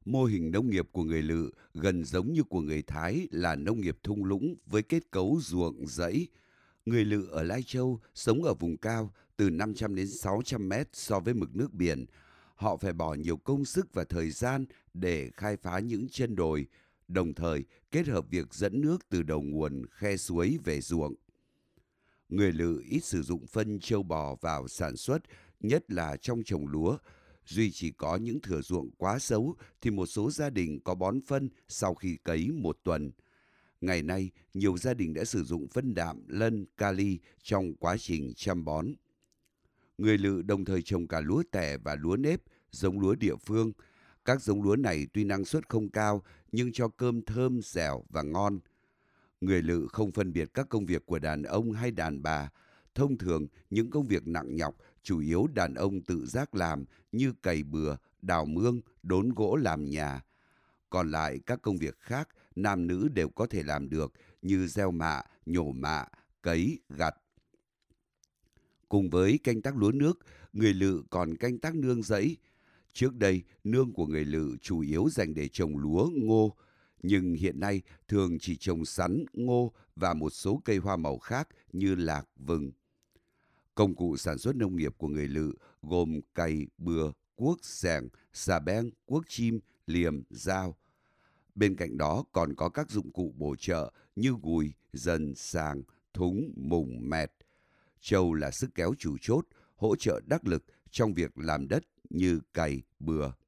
Mô hình nông nghiệp của người Lự gần giống như của người Thái là nông nghiệp thung lũng với kết cấu ruộng rẫy. Người Lự ở Lai Châu sống ở vùng cao từ 500 đến 600 mét so với mực nước biển. Họ phải bỏ nhiều công sức và thời gian để khai phá những chân đồi, đồng thời kết hợp việc dẫn nước từ đầu nguồn khe suối về ruộng. Người Lự ít sử dụng phân trâu bò vào sản xuất, nhất là trong trồng lúa. Duy chỉ có những thửa ruộng quá xấu thì một số gia đình có bón phân sau khi cấy một tuần. Ngày nay, nhiều gia đình đã sử dụng phân đạm, lân, kali trong quá trình chăm bón. Người Lự đồng thời trồng cả lúa tẻ và lúa nếp, giống lúa địa phương. Các giống lúa này tuy năng suất không cao nhưng cho cơm thơm, dẻo và ngon. Người Lự không phân biệt các công việc của đàn ông hay đàn bà. Thông thường, những công việc nặng nhọc chủ yếu đàn ông tự giác làm như cày bừa, đào mương, đốn gỗ làm nhà. Còn lại các công việc khác, nam nữ đều có thể làm được như gieo mạ, nhổ mạ, cấy, gặt. Cùng với canh tác lúa nước, người Lự còn canh tác nương rẫy. Trước đây, nương của người Lự chủ yếu dành để trồng lúa, ngô, nhưng hiện nay thường chỉ trồng sắn, ngô và một số cây hoa màu khác như lạc, vừng. Công cụ sản xuất nông nghiệp của người Lự gồm cày, bừa, cuốc, xẻng, xà beng, cuốc chim, liềm, dao. Bên cạnh đó còn có các dụng cụ bổ trợ như gùi, dần, sàng, thúng, mùng, mẹt. Trâu là sức kéo chủ chốt, hỗ trợ đắc lực trong việc làm đất như cày, bừa.